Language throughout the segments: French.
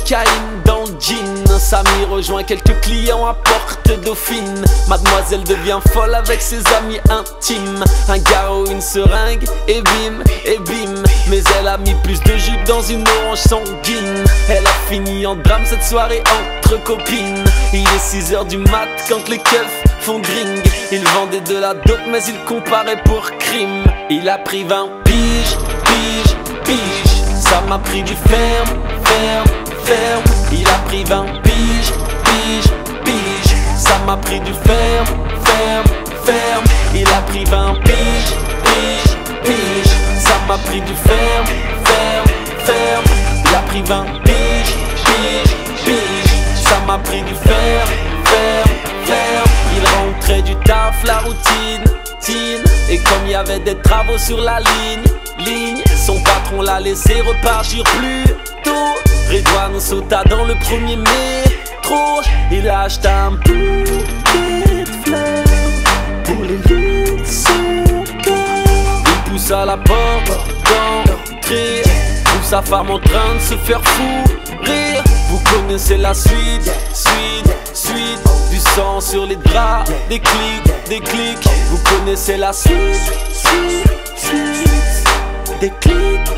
cocaïne dans le jean. Samy rejoint quelques clients à Porte Dauphine. Mademoiselle devient folle avec ses amis intimes. Un garrot, une seringue et bim. Mais elle a mis plus de jupe dans une orange sanguine. Elle a fini en drame cette soirée entre copines. Il est 6 h du mat quand les keufs font gring. Il vendait de la dope mais il comparait pour crime. Il a pris 20 piges. Ça m'a pris du ferme. Il a pris 20 piges. Ça m'a pris du ferme. Il a pris 20 piges. Ça m'a pris du ferme. Il a pris 20 piges. Ça m'a pris du ferme. Il rentrait du taf, la routine. Et comme il y avait des travaux sur la ligne, son patron l'a laissé repartir plus tôt. Redouane sauta dans le premier métro. Il a acheté un bouquet de fleurs pour les lieux de son cœur. Il poussa la porte d'entrée, trouve sa femme en train de se faire rire. Vous connaissez la suite. Du sang sur les draps, des clics. Vous connaissez la suite. Des clics.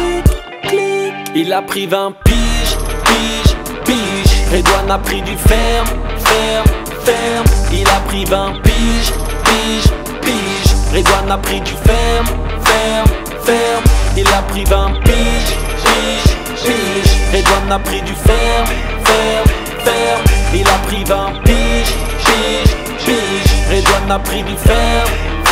Il a pris 20 piges. Redouane a pris du ferme. Il a pris 20 piges. Redouane a pris du ferme. Il a pris 20 piges. Redouane a pris du ferme. Il a pris 20 piges. Redouane a pris du ferme.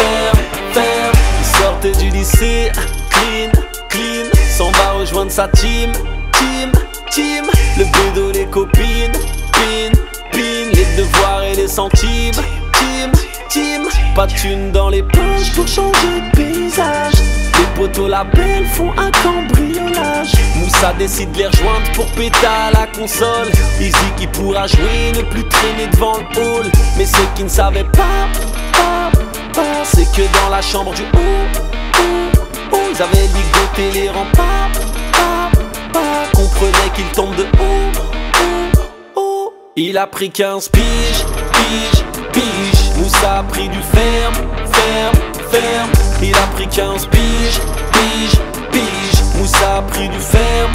Il sortait du lycée, clean. S'en va rejoindre sa team. Le bédo, les copines, pin. Les devoirs et les centimes, team. Pas de thunes dans les poches pour changer de paysage. Les potos la belle font un cambriolage. Moussa décide de les rejoindre pour péter à la console. Il dit qu'il pourra jouer, ne plus traîner devant le hall. Mais ce qui ne savait pas, c'est que dans la chambre du haut, ils avaient ligoté les remparts. Comprenait qu'il tombe de haut. Il a pris 15 piges. Moussa a pris du ferme. Il a pris 15 piges. Moussa a pris du ferme.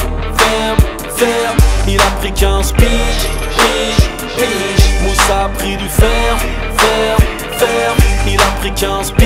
Il a pris 15 piges. Moussa a pris du ferme. Il a pris 15 piges.